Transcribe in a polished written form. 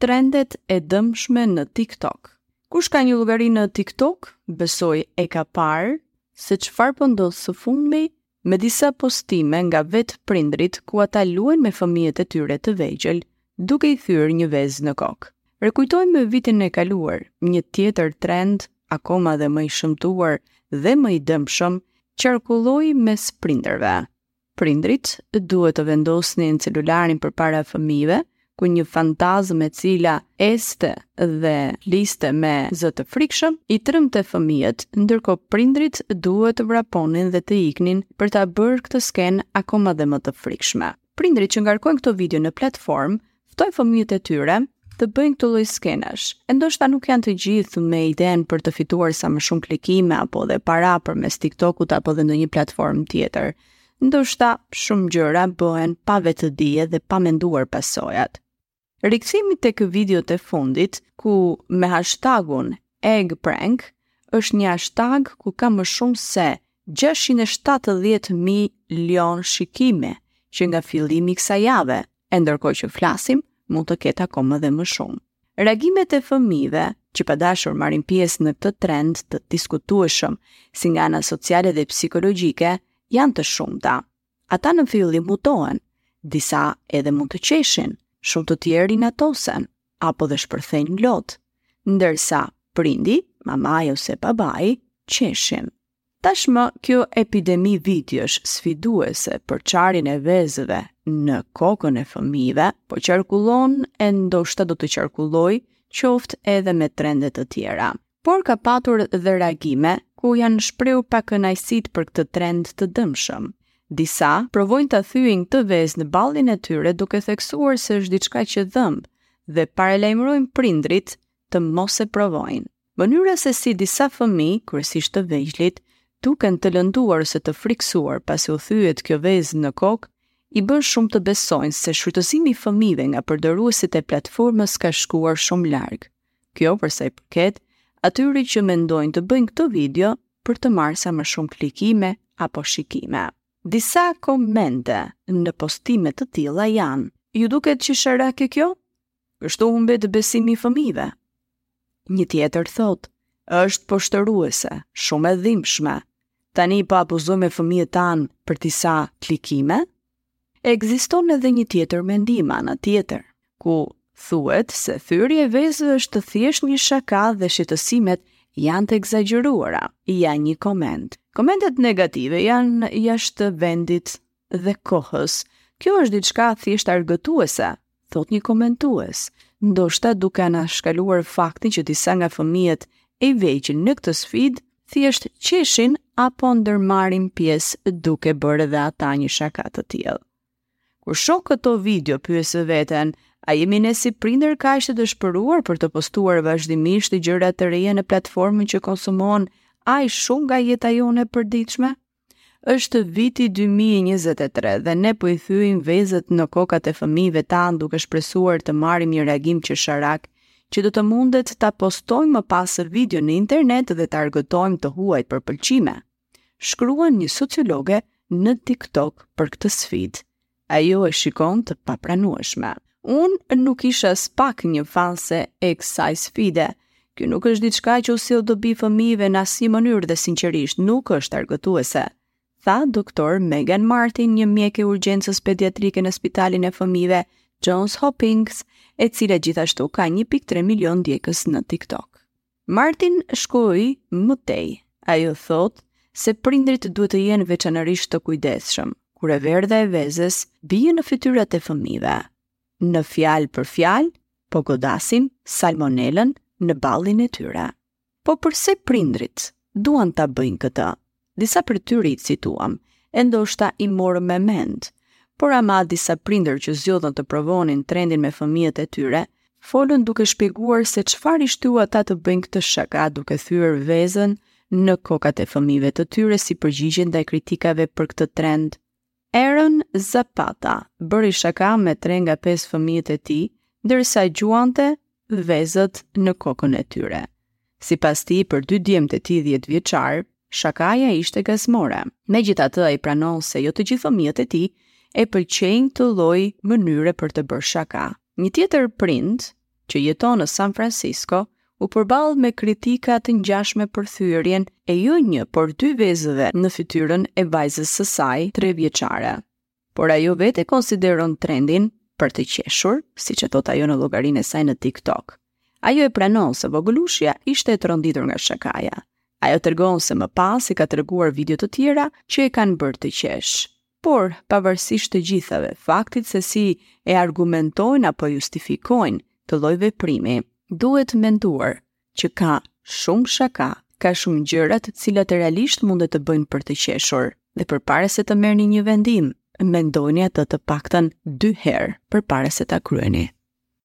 trendet e dëmshme në TikTok. Kush ka një llogari në TikTok, besoj e ka parë se çfarë po ndodh së fundmi me disa postime nga vetë prindrit ku ata luajnë me fëmijët e tyre të vegjël, duke i thyrë një vezë në kokë. Rekujtojmë vitin e kaluar, një tjetër trend, akoma dhe më i shëmtuar dhe më i dëmshëm, qarkulloi mes prindërve. Prindrit duhet të vendosnin celularin përpara fëmijëve, ku një fantazëm e cila este dhe liste me zë të frikshëm i trëmte fëmijët, ndërkohë prindrit duhet të vraponin dhe të iknin për ta bërë këtë skenë akoma dhe më të frikshme. Prindrit që ngarkojnë këto video në platformë ftojnë fëmijët e tyre të bëjnë këtë lloj skenash. E ndoshta nuk janë të gjithë me idenë për të fituar sa më shumë klikime apo dhe para përmes TikTokut apo dhe ndonjë platformë tjetër. Ndoshta shumë gjëra bëhen pa vetë dije dhe pa menduar pasojat. Rikthimi tek videot e fundit, ku me hashtagun egg prank, është një hashtag ku ka më shumë se 670 milion shikime që nga fillimi i kësaj jave, e ndërkohë që flasim, mund të ketë akoma dhe më shumë. Reagimet e fëmijëve që pa dashur marrin pjesë në këtë trend të diskutueshëm, si nga ana sociale dhe psikologjike, janë të shumta. Ata në fillim mutohen, disa edhe mund të qeshin, shumë të tjerë inatosen, apo dhe shpërthejnë lot, ndërsa prindi, mamaj ose babai, qeshin. Tashmë, kjo epidemi videosh sfiduese për çarjen e vezëve në kokën e fëmijëve, po qarkullon e ndoshta do të qarkulloj qoftë edhe me trende të tjera. Por ka patur dhe reagime ku janë shprehur pakënaqësitë për këtë trend të dëmshëm. Disa provojnë të thyejnë këtë vezë në ballin e tyre duke theksuar se është diçka që dhëmb dhe paralajmërojnë prindrit të mos e provojnë. Mënyra se si disa fëmijë, kryesisht të vegjëlit, duken të lënduar ose të friksuar pasi u thyet kjo vezë në kokë, i bën shumë të besojnë se shfrytëzimi i fëmijëve nga përdoruesit e platformës ka shkuar shumë larg. Kjo për sa i përket atyre që mendojnë të bëjnë këtë video për të marrë sa më shumë klikime apo shikime. Disa komente në postime të tilla janë: ju duket që sharake kjo? Kështu humbet besimi i fëmijëve. Një tjetër thotë: është poshtëruese, shumë e dhimbshme. Tani po abuzojmë fëmijët tanë për disa klikime? Ekziston edhe një tjetër mendim ana tjetër, ku thuhet se thyrja e vezëve është thjesht një shaka dhe shqetësimet janë të egzageruara. Ja një koment. Komentet negative janë jashtë vendit dhe kohës. Kjo është diçka thjesht argëtuese, thot një komentues, ndoshta duke anashkaluar faktin që disa nga fëmijët e vegjël në këtë sfidë thjesht qeshin apo ndërmarrin pjesë duke bërë edhe ata një shaka të tillë. Kur shoh këto video, pyes veten, a jemi ne si prindër kaq të dëshpëruar për të postuar vazhdimisht gjëra të reja në platformën që konsumon aq shumë nga jeta jone e përditshme? Është viti 2023 dhe ne po i thyejmë vezët në kokat e fëmijëve tanë duke shpresuar të marrim një reagim qesharak që do të mundet ta postojmë më pas video në internet dhe ta argëtojmë të huajt për pëlqime. Shkruan një sociologe në TikTok për këtë sfidë. Ajo e shikon të papranueshme. Unë nuk isha s'pak një fanse e kësaj sfide. Kjo nuk është diçka që u sill dobi fëmijëve në asnjë mënyrë dhe sinqerisht nuk është argëtuese, tha doktor Megan Martin, një mjek e urgjencës pediatrike në Spitalin e Fëmijëve Johns Hopkins, e cila gjithashtu ka 1.3 milion ndjekës në TikTok. Martin shkoi më tej. Ajo thot se prindrit duhet të jenë veçanërisht të kujdesshëm kur e verdha e vezës bie në fytyrat e fëmijëve. Në fjalë për fjalë, po godasin salmonelën në ballin e tyre. Po përse prindrit duan ta bëjnë këtë? Disa për tyre i cituam, e ndoshta i morëm me mend, por ama disa prindër që zgjodhen të provonin trendin me fëmijët e tyre, folën duke shpjeguar se çfarë i shtyu ata të bëjnë këtë shaka duke thyer vezën në kokat e fëmijëve të tyre si përgjigje ndaj kritikave për këtë trend. Aaron Zapata bëri shaka me 3 nga 5 fëmijët e tij, ndërsa gjuante vezët në kokën e tyre. Sipas tij, për 2 djemtë e tij 10 vjeçar, shakaja ishte gazmore. Megjithatë, ai pranon se jo të gjithë fëmijët e tij e pëlqejnë këtë lloj mënyre për të bërë shaka. Një tjetër prind që jeton në San Francisco, u përballë me kritika të ngjashme për thyrjen e jo një, por 2 vezëve në fytyrën e vajzës së saj 3 vjeçare. Por ajo vetë konsideron trendin për të qeshur, siç e thot ajo në llogarinë e saj në TikTok. Ajo e pranon se vogëlushja ishte e tronditur nga shakaja. Ajo tregon se më pas i ka treguar video të tjera që e kanë bërë të qesh. Por, pavarësisht të gjithave, faktit se si e argumentojnë apo justifikojnë të lloj veprimi, duhet menduar që ka shumë shaka, ka shumë gjëra të cilat realisht mundet të bëjnë për të qeshur. Dhe përpara se të merrni një vendim, mendojeni atë të paktën 2 herë përpara se ta kryeni.